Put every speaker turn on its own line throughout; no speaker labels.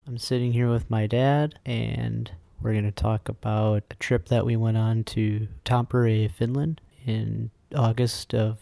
I'm sitting here with my dad, and we're going to talk about a trip that we went on to Tampere, Finland in August of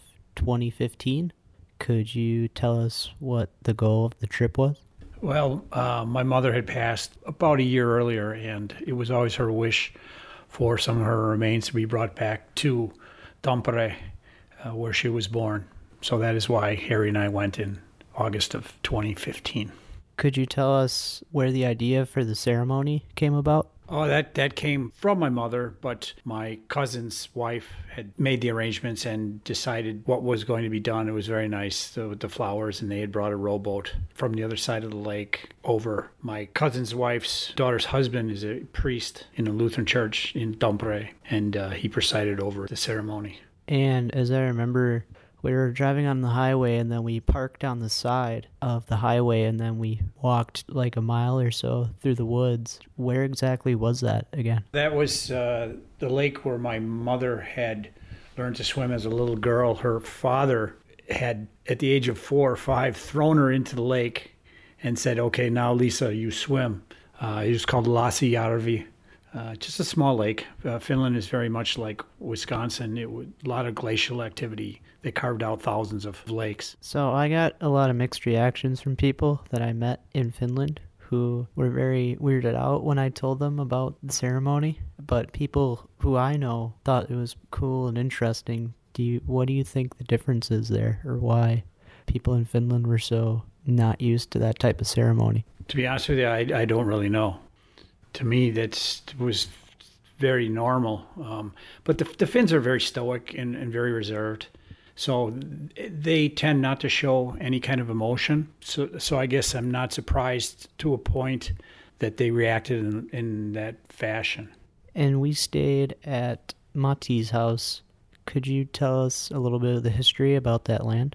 2015. Could you tell us what the goal of the trip was?
Well, my mother had passed about a year earlier, and it was always her wish for some of her remains to be brought back to Tampere, where she was born. So that is why Harry and I went in August of 2015.
Could you tell us where the idea for the ceremony came about?
Oh, that came from my mother, but my cousin's wife had made the arrangements and decided what was going to be done. It was very nice with the flowers, and they had brought a rowboat from the other side of the lake over. My cousin's wife's daughter's husband is a priest in a Lutheran church in Tampere, and he presided over the ceremony.
And as I remember, we were driving on the highway, and then we parked on the side of the highway, and then we walked like a mile or so through the woods. Where exactly was that again?
That was the lake where my mother had learned to swim as a little girl. Her father had, at the age of 4 or 5, thrown her into the lake and said, "Okay, now Lisa, you swim." It was called Lasijärvi. Just a small lake. Finland is very much like Wisconsin. A lot of glacial activity. They carved out thousands of lakes.
So I got a lot of mixed reactions from people that I met in Finland who were very weirded out when I told them about the ceremony. But people who I know thought it was cool and interesting. What do you think the difference is there, or why people in Finland were so not used to that type of ceremony?
To be honest with you, I don't really know. To me, that was very normal. But the Finns are very stoic and very reserved. So they tend not to show any kind of emotion. So I guess I'm not surprised to a point that they reacted in that fashion.
And we stayed at Matti's house. Could you tell us a little bit of the history about that land?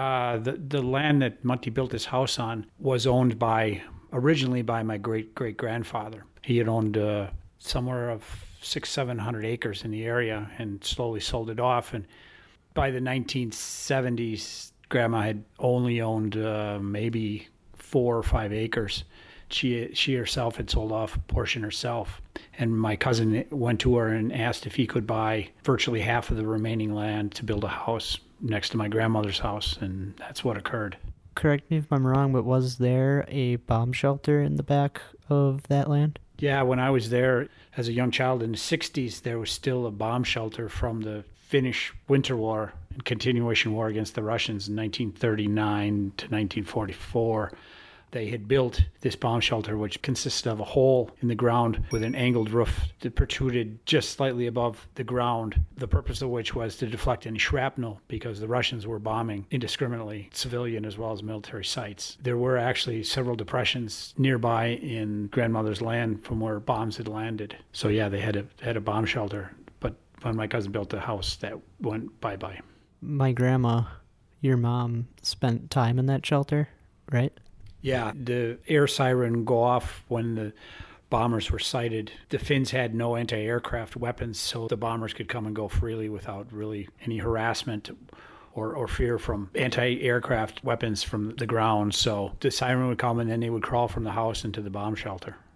The land that Matti built his house on was owned originally by my great-great-grandfather. He had owned somewhere of 600-700 acres in the area and slowly sold it off. And by the 1970s, Grandma had only owned maybe 4 or 5 acres. She herself had sold off a portion herself. And my cousin went to her and asked if he could buy virtually half of the remaining land to build a house next to my grandmother's house, and that's what occurred.
Correct me if I'm wrong, but was there a bomb shelter in the back of that land?
Yeah, when I was there as a young child in the 60s, there was still a bomb shelter from the Finnish Winter War and continuation war against the Russians in 1939 to 1944. They had built this bomb shelter, which consisted of a hole in the ground with an angled roof that protruded just slightly above the ground, the purpose of which was to deflect any shrapnel because the Russians were bombing indiscriminately civilian as well as military sites. There were actually several depressions nearby in grandmother's land from where bombs had landed. So yeah, they had a bomb shelter. But when my cousin built the house, that went bye-bye.
My grandma, your mom, spent time in that shelter, right?
Yeah, the air siren go off when the bombers were sighted. The Finns had no anti-aircraft weapons, so the bombers could come and go freely without really any harassment or fear from anti-aircraft weapons from the ground. So the siren would come, and then they would crawl from the house into the bomb shelter.